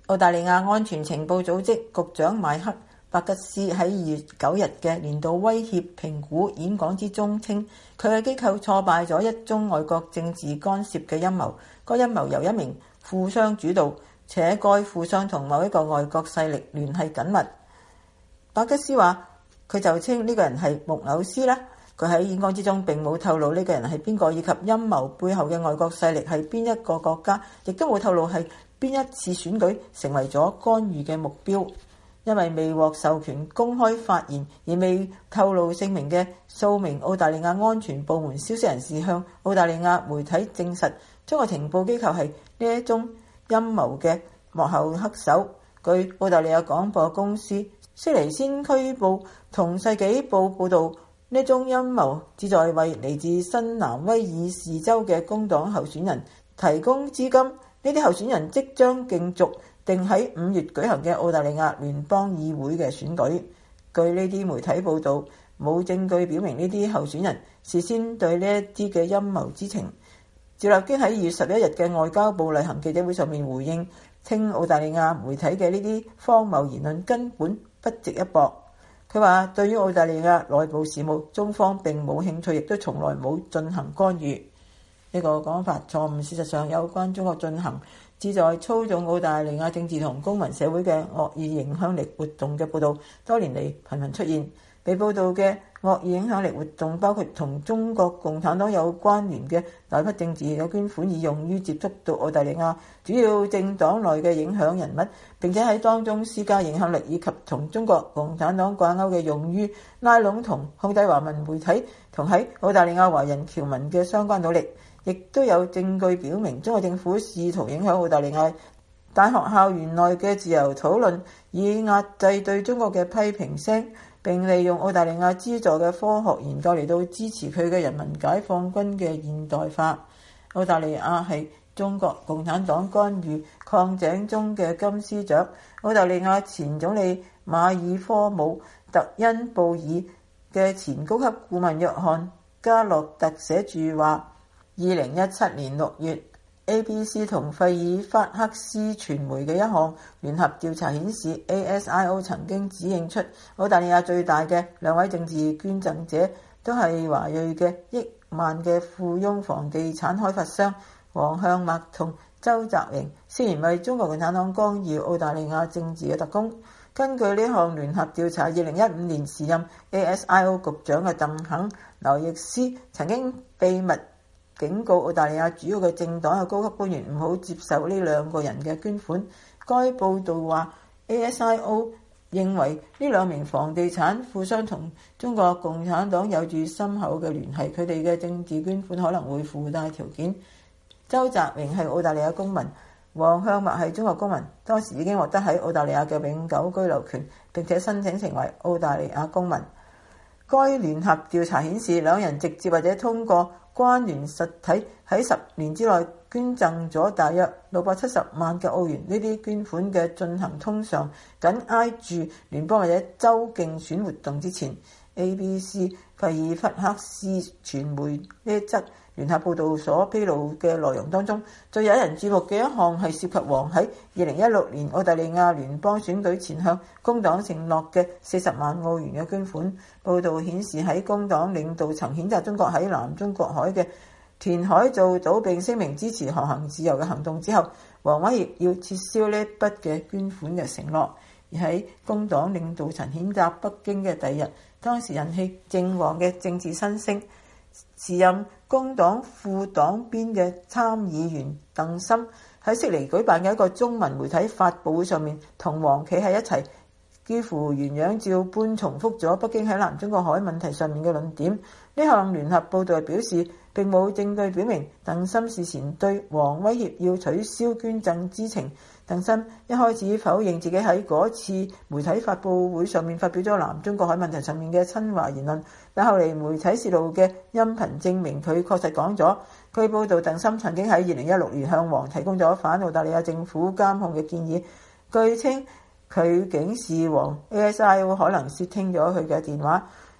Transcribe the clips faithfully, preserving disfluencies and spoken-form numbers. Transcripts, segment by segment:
澳大利亞安全情報組織局長邁克·伯吉斯喺二月九日嘅年度威脅評估演講之中稱，佢嘅機構挫敗咗一宗外國政治干涉嘅陰謀。該陰謀由一名富商主導，且該富商同某一個外國勢力聯繫緊密。伯吉斯話：佢就稱呢個人係穆紐斯啦。佢喺演講之中並冇透露呢個人係邊個，以及陰謀背後嘅外國勢力係邊一個國家，亦都冇透露係邊一次選舉成為咗干預嘅目標。因為未獲授權公開發言而未透露姓名嘅數名澳大利亞安全部門消息人士向澳大利亞媒體證實，中國情報機構係呢一宗陰謀嘅幕後黑手。據澳大利亞廣播公司悉尼先驅報同世紀報報導，呢宗陰謀旨在為嚟自新南威爾士州嘅工黨候選人提供資金。呢啲候選人即將競逐定喺五月舉行嘅澳大利亞聯邦議會嘅選舉。據呢啲媒體報導，冇證據表明呢啲候選人事先對呢一啲嘅陰謀知情。趙立堅喺二月十一日嘅外交部例行記者會上面回應，稱澳大利亞媒體嘅呢啲荒謬言論根本不值一駁。佢話：對於澳大利亞內部事務，中方並冇興趣，亦都從來冇進行干預。呢個講法錯誤。事實上，有關中國進行旨在操縱澳大利亞政治同公民社會嘅惡意影響力活動嘅報導，多年嚟頻頻出現。被報導嘅惡意影響力活動包括同中國共產黨有關聯嘅大筆政治嘅捐款，以用於接觸到澳大利亞主要政黨內嘅影響人物，並且喺當中施加影響力，以及同中國共產黨掛鈎嘅用於拉攏同控制華文媒體同喺澳大利亞華人僑民嘅相關努力。亦都有證據表明，中國政府試圖影響澳大利亞大學校園內嘅自由討論，以壓制對中國嘅批評聲，並利用澳大利亞資助嘅科學研究嚟到支持佢嘅人民解放軍嘅現代化。澳大利亞係中國共產黨干預礦井中嘅金絲雀。澳大利亞前總理馬爾科姆特恩布爾嘅前高級顧問約翰加洛特寫住話，二零一七年六月 A B C 同費爾法克斯傳媒嘅一項聯合調查顯示， A S I O 曾經指認出澳大利亞最大嘅兩位政治捐贈者都係華裔嘅億萬嘅富翁房地產開發商黃向墨同周澤榮，涉嫌為中國共產黨干預澳大利亞政治嘅特工。根據呢項聯合調查，二零一五年時任 A S I O 局長嘅鄧肯劉易斯曾經秘密警告澳大利亞主要嘅政黨嘅高級官員唔好接受呢兩個人嘅捐款。該報導話 A S I O 認為呢兩名房地產富商同中國共產黨有住深厚嘅聯繫，佢哋嘅政治捐款可能會附帶條件。周澤榮係澳大利亞公民，黃向墨係中國公民，當時已經獲得喺澳大利亞嘅永久居留權，並且申請成為澳大利亞公民。該聯合調查顯示，兩人直接或者通過關聯實體喺十年之內捐贈咗大約六百七十萬嘅澳元。呢啲捐款嘅進行通常緊挨住聯邦或者州競選活動之前。A B C 費爾法克斯傳媒呢一則聯合報導所披露嘅內容當中，最引人注目嘅一項係涉及黃喺二零一六年澳大利亞聯邦選舉前向工黨承諾嘅四十萬澳元嘅捐款。報導顯示，喺工黨領導層譴責中國喺南中國海嘅填海造島並聲明支持航行自由嘅行動之後，黃威脅要撤銷呢筆嘅捐款嘅承諾。而喺工黨領導層譴責北京嘅第二日，當時人氣正旺嘅政治新星，時任工黨副黨鞭嘅參議員鄧森喺悉尼舉辦嘅一個中文媒體發佈會上面，同黃企喺一齊，幾乎原樣照搬重複咗北京喺南中國海問題上面嘅論點。呢項聯合報導表示，並冇證據表明鄧森事前對黃威脅要取消捐贈知情。鄧森一開始否認自己喺嗰次媒體發佈會上面發表咗南中國海問題上面嘅親華言論，但後嚟媒體泄露嘅音頻證明佢確實講咗。據報導，鄧森曾經喺二零一六年向黃提供咗反澳大利亞政府監控嘅建議。據稱佢警示黃 A S I O 可能竊聽咗佢嘅電話。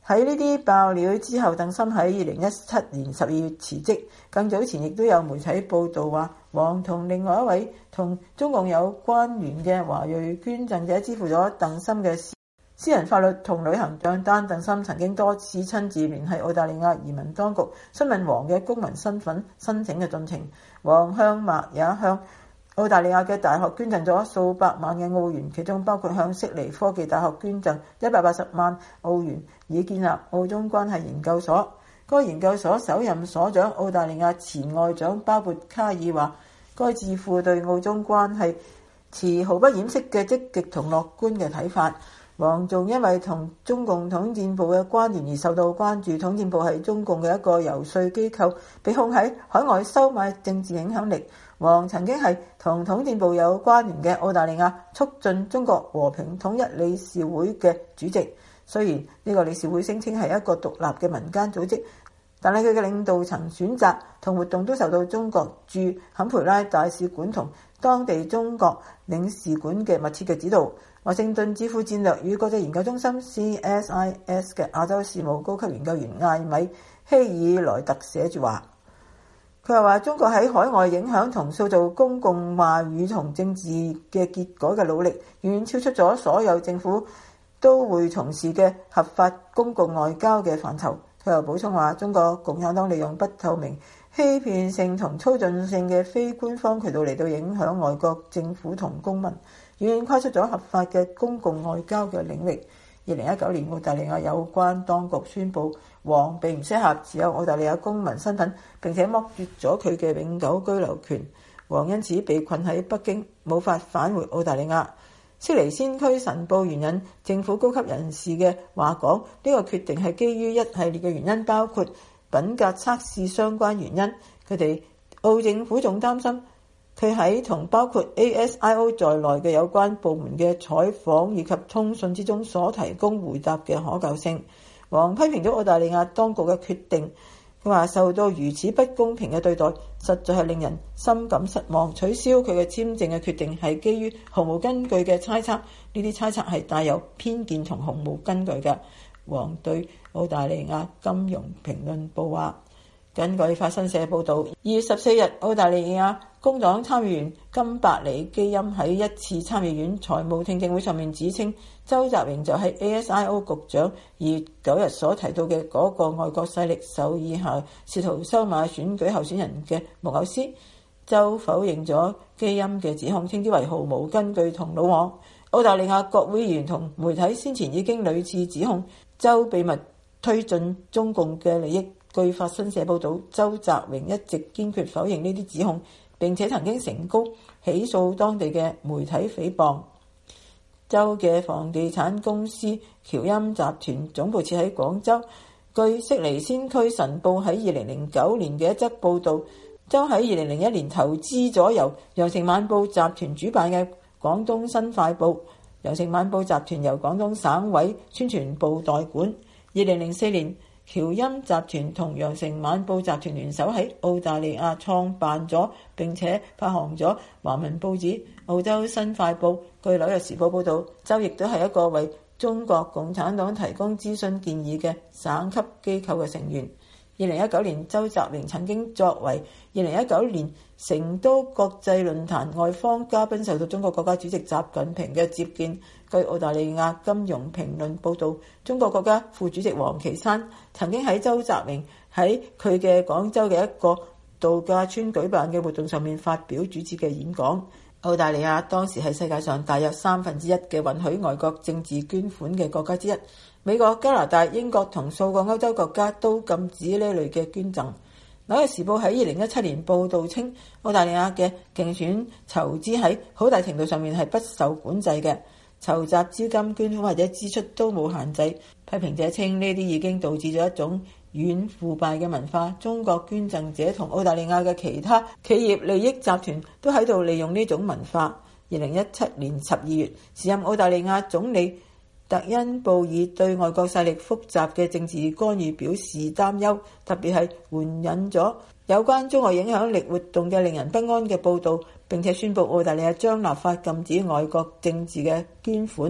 喺呢啲爆料之後，鄧森喺二零一七年十二月辭職。更早前亦都有媒體報道話，王同另外一位同中共有關聯嘅華裔捐贈者支付咗鄧森嘅私人法律同旅行帳單。鄧森曾經多次親自聯繫澳大利亞移民當局，詢問王嘅公民身份申請嘅進程。王向默也向澳大利亞嘅大學捐贈咗數百萬嘅澳元，其中包括向悉尼科技大學捐贈一百八十萬澳元，以建立澳中關係研究所。該研究所首任所長澳大利亞前外長巴勃卡爾話，該智庫對澳中關係持毫不掩飾嘅積極同樂觀嘅睇法。王仲因為同中共統戰部嘅關聯而受到關注。統戰部係中共嘅一個遊說機構，被控喺海外收買政治影響力。王曾經係同統戰部有關聯嘅澳大利亞促進中國和平統一理事會嘅主席。雖然呢個理事會聲稱係一個獨立嘅民間組織，但係佢嘅領導層選擇同活動都受到中國駐坎培拉大使館同當地中國領事館嘅密切嘅指導。華盛頓智庫戰略與國際研究中心 C S I S 嘅亞洲事務高級研究員艾米希爾萊特寫住話，佢又話中國喺海外影響同塑造公共話語同政治嘅結果嘅努力，遠遠超出咗所有政府都會從事嘅合法公共外交嘅範疇。佢又補充話，中國共產黨利用不透明、欺騙性同操縱性嘅非官方渠道嚟到影響外國政府同公民，遠遠跨出咗合法嘅公共外交嘅領域。二零一九年，澳大利亞有關當局宣布，王並唔適合持有澳大利亞公民身份，並且剝奪咗佢嘅永久居留權。王因此被困喺北京，無法返回澳大利亞。悉尼先驅晨報援引政府高級人士嘅話講，呢個決定係基於一系列嘅原因，包括品格測試相關原因。佢哋澳政府仲擔心佢喺同包括 A S I O 在內嘅有關部門嘅採訪以及通訊之中所提供回答嘅可靠性。王批評咗澳大利亞當局嘅決定，佢話受到如此不公平嘅對待，實在係令人深感失望。取消佢嘅簽證嘅決定係基於毫無根據嘅猜測，呢啲猜測係帶有偏見同毫無根據嘅。王對澳大利亞金融評論報話，根據法新社報導，二月十四日，澳大利亞工黨參議員金伯里基欽喺一次參議院財務聽證會上面指稱，鄒澤榮就係 A S I O 局長，二月九日所提到嘅嗰個外國勢力手以下試圖收買選舉候選人嘅木偶師。鄒否認咗基欽嘅指控，稱之為毫無根據同魯莽。澳大利亞國會議員同媒體先前已經屢次指控鄒秘密推進中共嘅利益。據法新社報導，鄒澤榮一直堅決否認呢啲指控，並且曾經成功起訴當地嘅媒體誹謗。鄒嘅房地產公司僑鑫集團總部設喺廣州。據悉尼先驅晨報喺二零零九年嘅一則報導，鄒喺二零零一年投資咗由羊城晚報集團主辦嘅廣東新快報。羊城晚報集團由廣東省委宣傳部代管。二零零四年，僑鑫集團同羊城晚報集團聯手喺澳大利亞創辦咗並且發行咗華文報紙澳洲新快報。據紐約時報報導，鄒亦都係一個為中國共產黨提供諮詢建議嘅省級機構嘅成員。二零一九年，鄒澤榮曾經作為二零一九年成都國際論壇外方嘉賓受到中國國家主席習近平嘅接見。據澳大利亞金融評論報導，中國國家副主席王岐山曾經喺鄒澤榮喺佢嘅廣州嘅一個度假村舉辦嘅活動上面發表主旨嘅演講。澳大利亞當時係世界上大約三分之一嘅允許外國政治捐款嘅國家之一。美國、加拿大、英國同數個歐洲國家都禁止呢類嘅捐贈。紐約時報喺二零一七年報導稱，澳大利亞嘅競選籌資喺好大程度上面係不受管制嘅，籌集資金、捐款或者支出都冇限制。批評者稱呢啲已經導致咗一種軟腐敗嘅文化。中國捐贈者同澳大利亞嘅其他企業利益集團都喺度利用呢種文化。二零一七年十二月，時任澳大利亞總理特恩布爾對外國勢力複雜嘅政治干預表示擔憂，特別係援引咗有關中國影響力活動嘅令人不安嘅報導，並且宣布澳大利亞將立法禁止外國政治嘅捐款。呢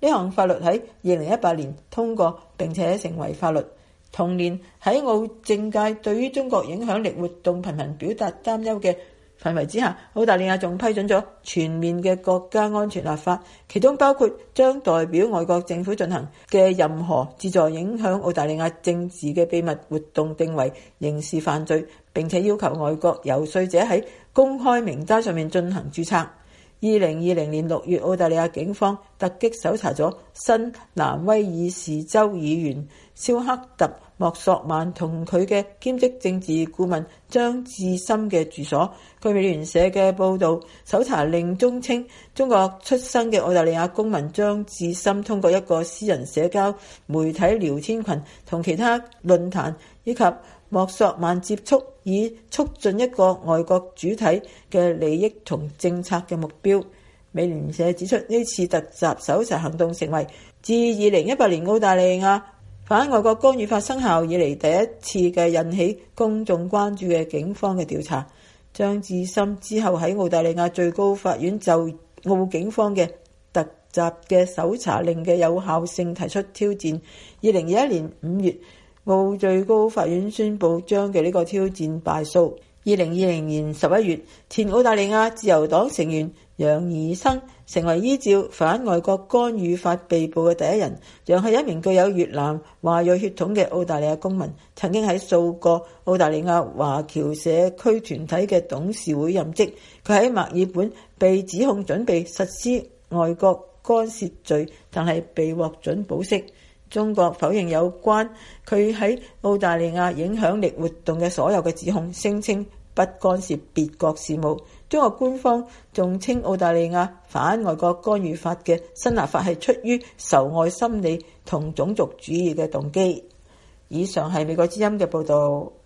呢項法律喺二零一八年通過並且成為法律。同年喺澳政界對於中國影響力活動頻頻表達擔憂嘅氛圍之下，澳大利亞仲批准咗全面嘅國家安全立法，其中包括將代表外國政府進行嘅任何旨在影響澳大利亞政治嘅秘密活動定為刑事犯罪，並且要求外國遊說者喺公開名單上面進行註冊。二零二零年六月，澳大利亞警方突擊搜查咗新南威爾士州議員肖克特莫索曼同佢嘅兼職政治顧問張志森嘅住所。據美聯社嘅報導，搜查令中稱中國出生嘅澳大利亞公民張志森通過一個私人社交媒體聊天群同其他論壇以及莫索曼接觸，以促進一個外國主體嘅利益同政策嘅目標。美聯社指出，呢次突襲搜查行動成為自二零一八年澳大利亞反外國干預法生效以嚟第一次嘅引起公眾關注嘅警方嘅調查。張志森之後喺澳大利亞最高法院就澳警方嘅突襲嘅搜查令嘅有效性提出挑戰。二零二一年五月，澳最高法院宣布將嘅呢個挑戰敗訴。二零二零年十一月，前澳大利亞自由黨成員楊怡生成為依照反外國干預法被捕嘅第一人。楊係一名具有越南華裔血統嘅澳大利亞公民，曾經喺數個澳大利亞華僑社區團體嘅董事會任職。佢喺墨爾本被指控準備實施外國干涉罪，但係被獲准保釋。中國否認有關佢喺澳大利亞影響力活動嘅所有嘅指控，聲稱不干涉別國事務。中國官方仲稱澳大利亞反外國干預法嘅新立法係出於仇外心理同種族主義嘅動機。以上係美國之音嘅報導。